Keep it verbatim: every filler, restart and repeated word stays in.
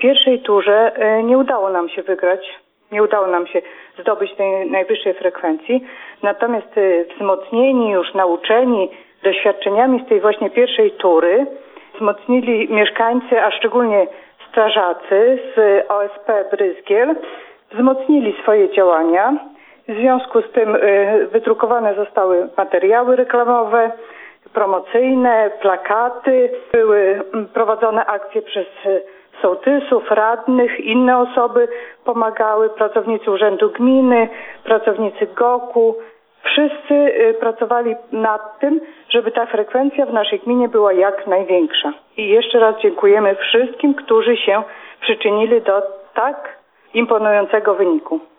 pierwszej turze nie udało nam się wygrać, nie udało nam się zdobyć tej najwyższej frekwencji, natomiast wzmocnieni, już nauczeni doświadczeniami z tej właśnie pierwszej tury, wzmocnili mieszkańcy, a szczególnie strażacy z O S P Bryzgiel, wzmocnili swoje działania. W związku z tym wydrukowane zostały materiały reklamowe, promocyjne, plakaty, były prowadzone akcje przez sołtysów, radnych, inne osoby pomagały, pracownicy Urzędu Gminy, pracownicy G O K-u. Wszyscy pracowali nad tym, żeby ta frekwencja w naszej gminie była jak największa. I jeszcze raz dziękujemy wszystkim, którzy się przyczynili do tak imponującego wyniku.